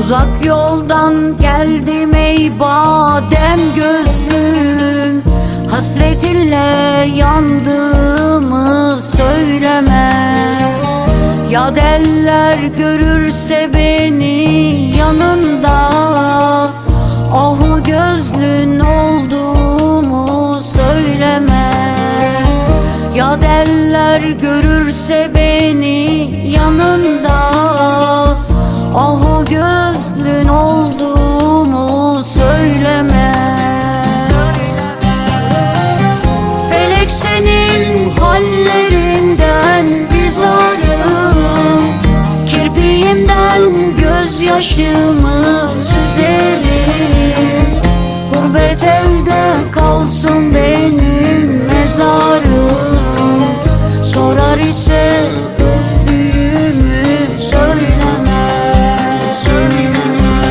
Uzak yoldan geldim ey badem gözlüm, hasretinle yandığımı söyleme. Ya eller görürse beni yanında, ahu gözlün olduğumu söyleme. Ya eller görürse beni yanında, ahu gözlün olduğumu söyleme. Felek senin hallerinden bizarım, kirpiğimden gözyaşımı süzerim. Gurbet elde kalsın benim mezarım, sorar ise öldüğümü söyleme, söyleme.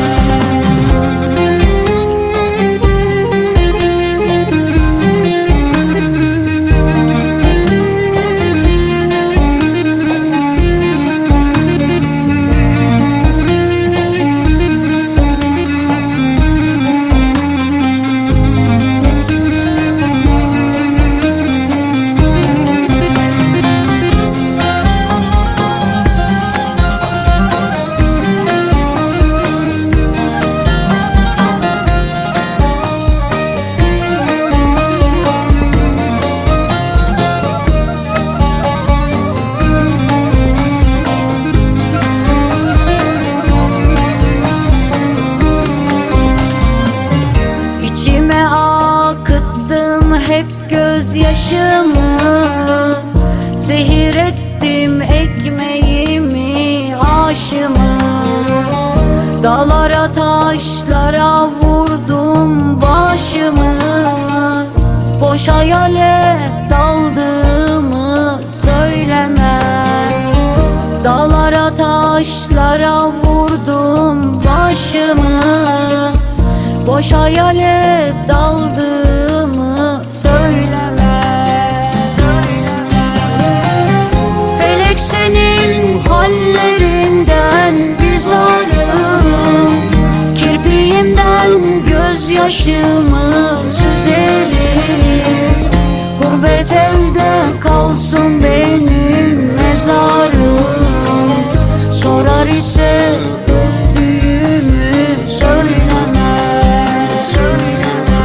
İçime akıttım hep gözyaşımı, zehir ettim ekmeğimi, aşımı. Dağlara taşlara vurdum başımı, boş hayale daldığımı söyleme. Dağlara taşlara vurdum başımı, boş hayale daldığımı söyleme, söyleme. Felek senin hallerinden bizarım, kirpiğimden gözyaşımı süzerim. Gurbet elde kalsın benim mezarım, sorar ise öldüğümü söyleme, söyleme.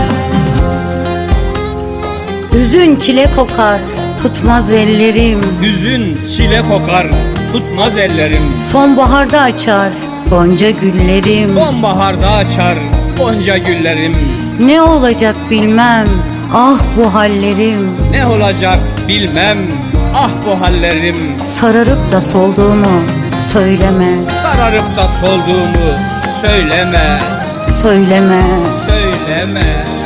Hüzün çile kokar, tutmaz ellerim. Hüzün çile kokar, tutmaz ellerim. Sonbaharda açar gonca güllerim. Sonbaharda açar gonca güllerim. Ne olacak bilmem, ah bu hallerim. Ne olacak bilmem, ah bu hallerim. Sararıp da solduğumu söyleme, Sararıp da solduğumu söyleme, söyleme. söyleme.